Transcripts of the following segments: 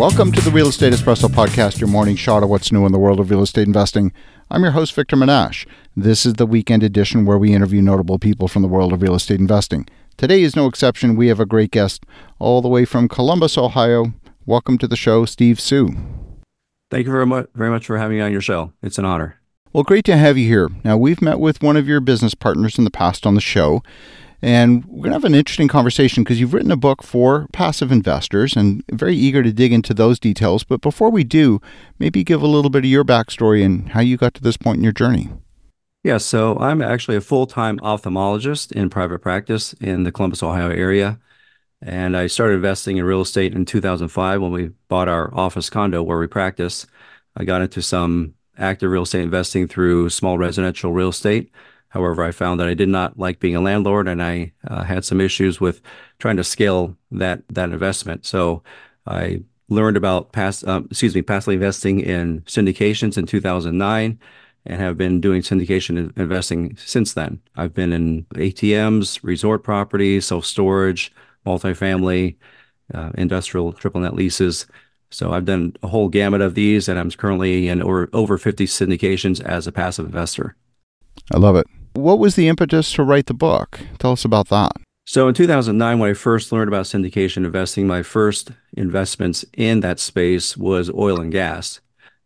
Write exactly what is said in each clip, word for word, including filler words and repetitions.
Welcome to the Real Estate Espresso Podcast, your morning shot of what's new in the world of real estate investing. I'm your host, Victor Menashe. This is the weekend edition where we interview notable people from the world of real estate investing. Today is no exception. We have a great guest all the way from Columbus, Ohio. Welcome to the show, Steve Sue. Thank you very much, very much for having me on your show. It's an honor. Well, great to have you here. Now, we've met with one of your business partners in the past on the show, and we're going to have an interesting conversation because you've written a book for passive investors and very eager to dig into those details. But before we do, maybe give a little bit of your backstory and how you got to this point in your journey. Yeah, so I'm actually a full-time ophthalmologist in private practice in the Columbus, Ohio area. And I started investing in real estate in two thousand five when we bought our office condo where we practice. I got into some active real estate investing through small residential real estate. However, I found that I did not like being a landlord, and I uh, had some issues with trying to scale that that investment. So I learned about past, um, excuse me, passively investing in syndications in two thousand nine, and have been doing syndication investing since then. I've been in A T Ms, resort properties, self-storage, multifamily, uh, industrial triple net leases. So I've done a whole gamut of these, and I'm currently in over, over fifty syndications as a passive investor. I love it. What was the impetus to write the book? Tell us about that. So in two thousand nine, when I first learned about syndication investing, my first investments in that space was oil and gas.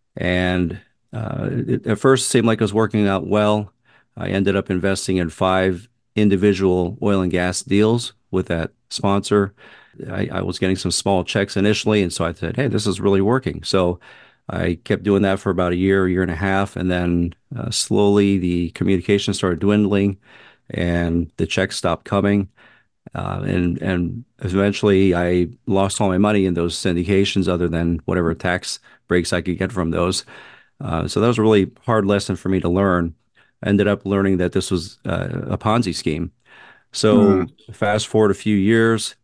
And uh, it at first seemed like it was working out well. I ended up investing in five individual oil and gas deals with that sponsor. I, I was getting some small checks initially, and so I said, hey, this is really working. So I kept doing that for about a year, a year and a half, and then uh, slowly the communication started dwindling, and the checks stopped coming. Uh, and and eventually, I lost all my money in those syndications, other than whatever tax breaks I could get from those. Uh, so that was a really hard lesson for me to learn. I ended up learning that this was uh, a Ponzi scheme. So mm. fast forward a few years,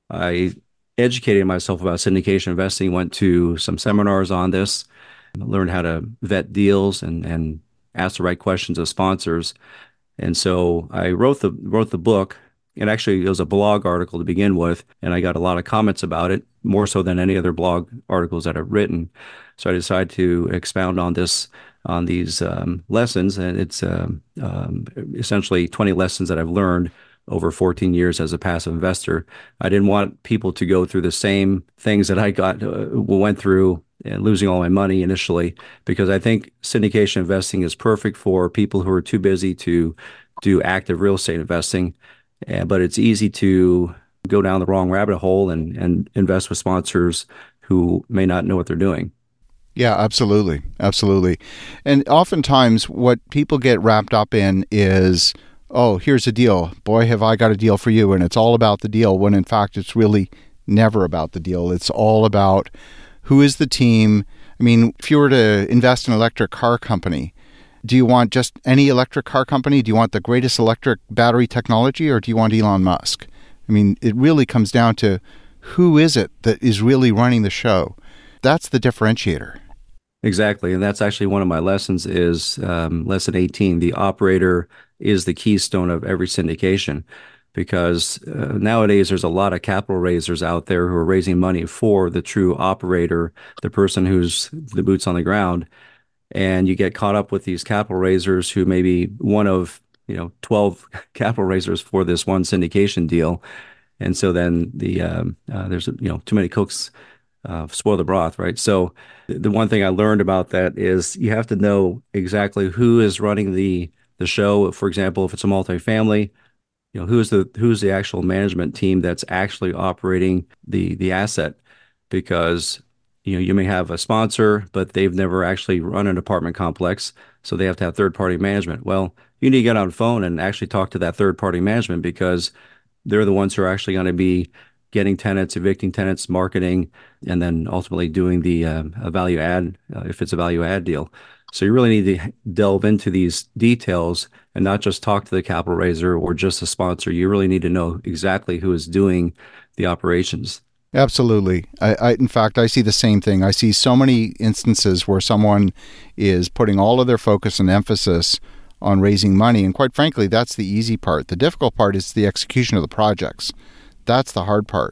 I educated myself about syndication investing, went to some seminars on this, learned how to vet deals and, and ask the right questions of sponsors. And so I wrote the wrote the book, and actually it was a blog article to begin with, and I got a lot of comments about it, more so than any other blog articles that I've written. So I decided to expound on this, on these um, lessons, and it's um, um, essentially twenty lessons that I've learned over fourteen years as a passive investor. I didn't want people to go through the same things that I got uh, went through and losing all my money initially, because I think syndication investing is perfect for people who are too busy to do active real estate investing. Uh, but it's easy to go down the wrong rabbit hole and, and invest with sponsors who may not know what they're doing. Yeah, absolutely. Absolutely. And oftentimes what people get wrapped up in is, oh, here's a deal. Boy, have I got a deal for you. And it's all about the deal, when in fact, it's really never about the deal. It's all about who is the team. I mean, if you were to invest in an electric car company, do you want just any electric car company? Do you want the greatest electric battery technology, or do you want Elon Musk? I mean, it really comes down to who is it that is really running the show. That's the differentiator. Exactly. And that's actually one of my lessons is um, lesson eighteen. The operator is the keystone of every syndication, because uh, nowadays there's a lot of capital raisers out there who are raising money for the true operator, the person who's the boots on the ground. And you get caught up with these capital raisers who may be one of, you know, twelve capital raisers for this one syndication deal. And so then the um, uh, there's, you know, too many cooks uh, spoil the broth, right? So the one thing I learned about that is you have to know exactly who is running the the show. For example, if it's a multifamily, you know, who's the who's the actual management team that's actually operating the the asset, because you know you may have a sponsor, but they've never actually run an apartment complex, so they have to have third party management. Well, you need to get on the phone and actually talk to that third party management, because they're the ones who are actually going to be getting tenants, evicting tenants, marketing, and then ultimately doing the uh, a value add uh, if it's a value add deal. So you really need to delve into these details and not just talk to the capital raiser or just a sponsor. You really need to know exactly who is doing the operations. Absolutely. I, I, in fact, I see the same thing. I see so many instances where someone is putting all of their focus and emphasis on raising money. And quite frankly, that's the easy part. The difficult part is the execution of the projects. That's the hard part.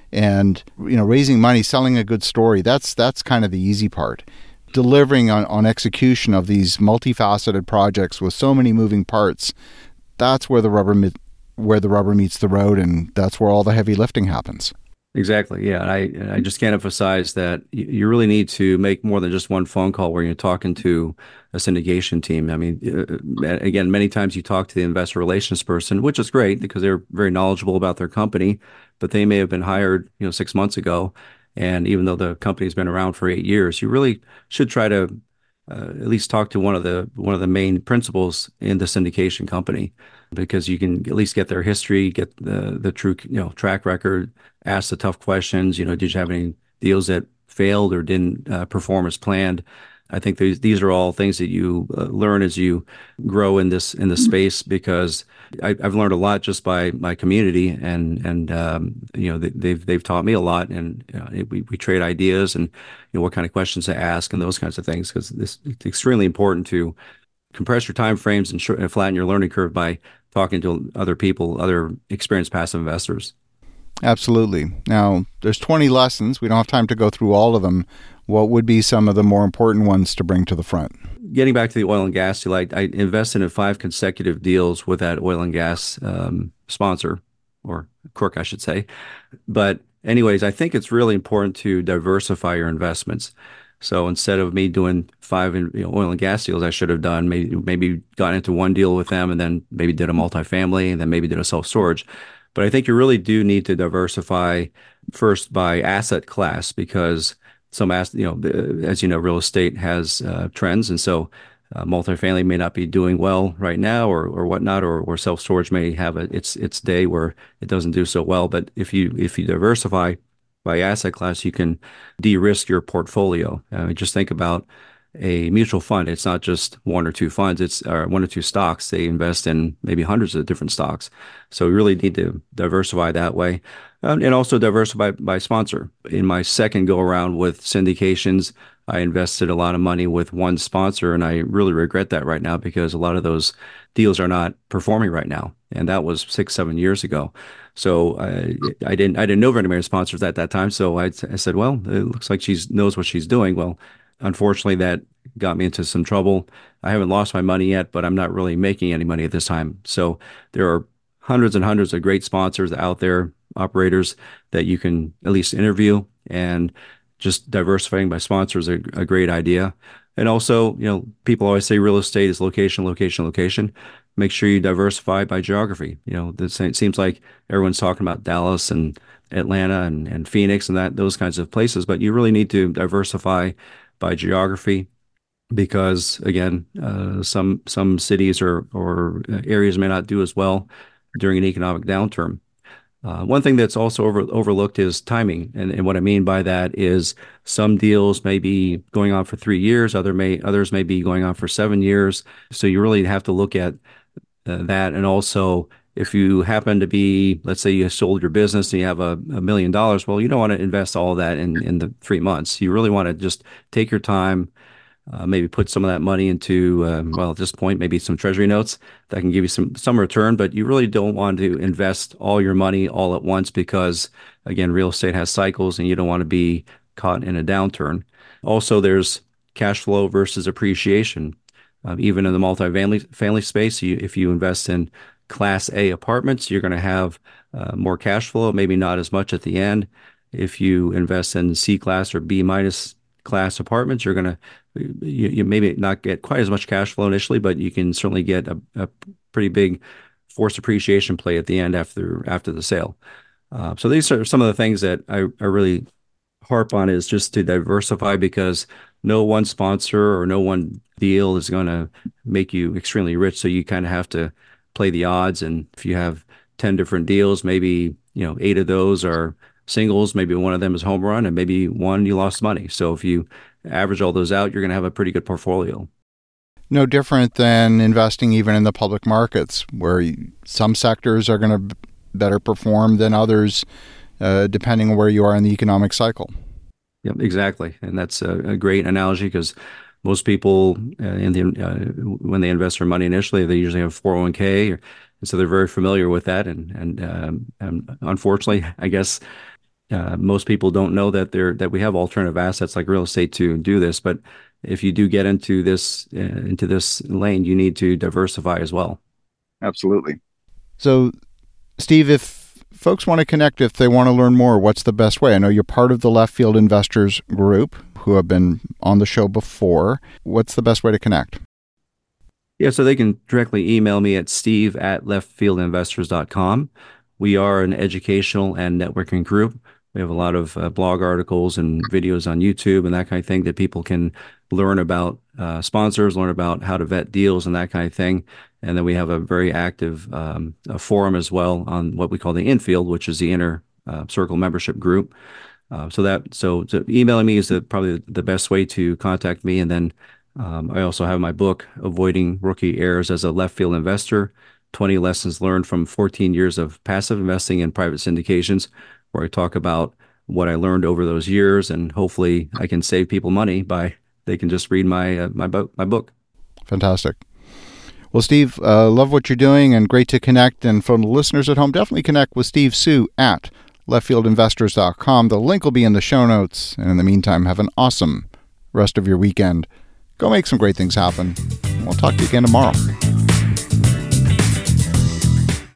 And, you know, raising money, selling a good story, that's that's kind of the easy part. Delivering on, on execution of these multifaceted projects with so many moving parts, that's where the rubber me- where the rubber meets the road, and that's where all the heavy lifting happens. Exactly. Yeah. And I, and I just can't emphasize that you, you really need to make more than just one phone call where you're talking to a syndication team. I mean, uh, again, many times you talk to the investor relations person, which is great because they're very knowledgeable about their company, but they may have been hired, you know, six months ago. And even though the company's been around for eight years, you really should try to uh, at least talk to one of the one of the main principals in the syndication company, because you can at least get their history, get the the true, you know, track record, ask the tough questions. You know, did you have any deals that failed or didn't uh, perform as planned? I think these these are all things that you uh, learn as you grow in this in the space, because I, I've learned a lot just by my community, and and um, you know they, they've they've taught me a lot, and you know, we we trade ideas and you know what kind of questions to ask and those kinds of things, because this it's extremely important to compress your time frames and, sh- and flatten your learning curve by talking to other people, other experienced passive investors. Absolutely. Now, there's twenty lessons. We don't have time to go through all of them. What would be some of the more important ones to bring to the front? Getting back to the oil and gas deal, I, I invested in five consecutive deals with that oil and gas um, sponsor, or Crook, I should say. But anyways, I think it's really important to diversify your investments. So instead of me doing five you know, oil and gas deals, I should have done maybe maybe got into one deal with them, and then maybe did a multifamily, and then maybe did a self-storage. But I think you really do need to diversify first by asset class, because some as you know, as you know, real estate has uh, trends, and so uh, multifamily may not be doing well right now, or or whatnot, or or self storage may have a, its its day where it doesn't do so well. But if you if you diversify by asset class, you can de-risk your portfolio. Uh, just think about a mutual fund. It's not just one or two funds. It's uh, one or two stocks. They invest in maybe hundreds of different stocks. So we really need to diversify that way, um, and also diversify by sponsor. In my second go around with syndications, I invested a lot of money with one sponsor, and I really regret that right now, because a lot of those deals are not performing right now, and that was six, seven years ago. So uh, I didn't I didn't know very many sponsors at that time. So I, I said, well, it looks like she knows what she's doing. Well, unfortunately, that got me into some trouble. I haven't lost my money yet, but I'm not really making any money at this time. So there are hundreds and hundreds of great sponsors out there, operators, that you can at least interview, and just diversifying by sponsors is a, a great idea. And also, you know, people always say real estate is location, location, location. Make sure you diversify by geography. You know, this, it seems like everyone's talking about Dallas and Atlanta and, and Phoenix and that those kinds of places, but you really need to diversify by geography, because again, uh, some some cities or or areas may not do as well during an economic downturn. Uh, one thing that's also over, overlooked is timing, and, and what I mean by that is some deals may be going on for three years, other may others may be going on for seven years. So you really have to look at uh, that, and also if you happen to be, let's say you sold your business and you have a, a million dollars, well, you don't want to invest all of that in in the three months. You really want to just take your time. Uh, maybe put some of that money into, um, well, at this point, maybe some treasury notes that can give you some some return, but you really don't want to invest all your money all at once, because, again, real estate has cycles and you don't want to be caught in a downturn. Also, there's cash flow versus appreciation. Uh, even in the multifamily family space, you, if you invest in Class A apartments, you're going to have uh, more cash flow, maybe not as much at the end. If you invest in C class or B minus class apartments, you're going to you, you maybe not get quite as much cash flow initially, but you can certainly get a, a pretty big forced appreciation play at the end after after the sale. Uh, so these are some of the things that I, I really harp on, is just to diversify, because no one sponsor or no one deal is going to make you extremely rich. So you kind of have to play the odds. And if you have ten different deals, maybe, you know, eight of those are singles, maybe one of them is home run, and maybe one you lost money. So if you average all those out, you're going to have a pretty good portfolio. No different than investing even in the public markets, where you, some sectors are going to better perform than others, uh, depending on where you are in the economic cycle. Yep, exactly. And that's a, a great analogy, because most people uh, in the uh, when they invest their money initially, they usually have four oh one k, or, and so they're very familiar with that. And and, um, and unfortunately, I guess uh, most people don't know that there that we have alternative assets like real estate to do this. But if you do get into this uh, into this lane, you need to diversify as well. Absolutely. So, Steve, if folks want to connect, if they want to learn more, what's the best way? I know you're part of the Left Field Investors Group, who have been on the show before. What's the best way to connect? Yeah, so they can directly email me at steve at left field investors dot com. We are an educational and networking group. We have a lot of uh, blog articles and videos on YouTube and that kind of thing that people can learn about uh, sponsors, learn about how to vet deals and that kind of thing. And then we have a very active um, a forum as well on what we call the infield, which is the inner uh, circle membership group. Uh, so that so, so emailing me is the, probably the best way to contact me. And then um, I also have my book, Avoiding Rookie Errors as a Left Field Investor, twenty Lessons Learned from fourteen Years of Passive Investing in Private Syndications, where I talk about what I learned over those years, and hopefully I can save people money by they can just read my uh, my, bo- my book. Fantastic. Well, Steve, uh, love what you're doing and great to connect. And for the listeners at home, definitely connect with Steve Sue at left field investors dot com. The link will be in the show notes. And in the meantime, have an awesome rest of your weekend. Go make some great things happen. We'll talk to you again tomorrow.